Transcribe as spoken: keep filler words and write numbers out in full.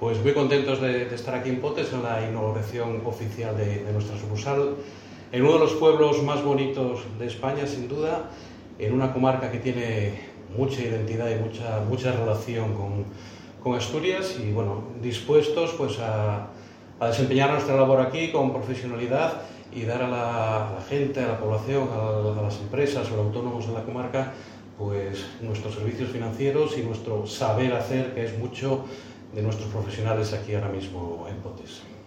Pues muy contentos de, de estar aquí en Potes en la inauguración oficial de, de nuestra sucursal, en uno de los pueblos más bonitos de España, sin duda, en una comarca que tiene mucha identidad y mucha, mucha relación con, con Asturias y bueno, dispuestos pues a, a desempeñar nuestra labor aquí con profesionalidad y dar a la, a la gente, a la población, a, a las empresas o a los autónomos de la comarca pues nuestros servicios financieros y nuestro saber hacer, que es mucho de nuestros profesionales aquí ahora mismo en Potes.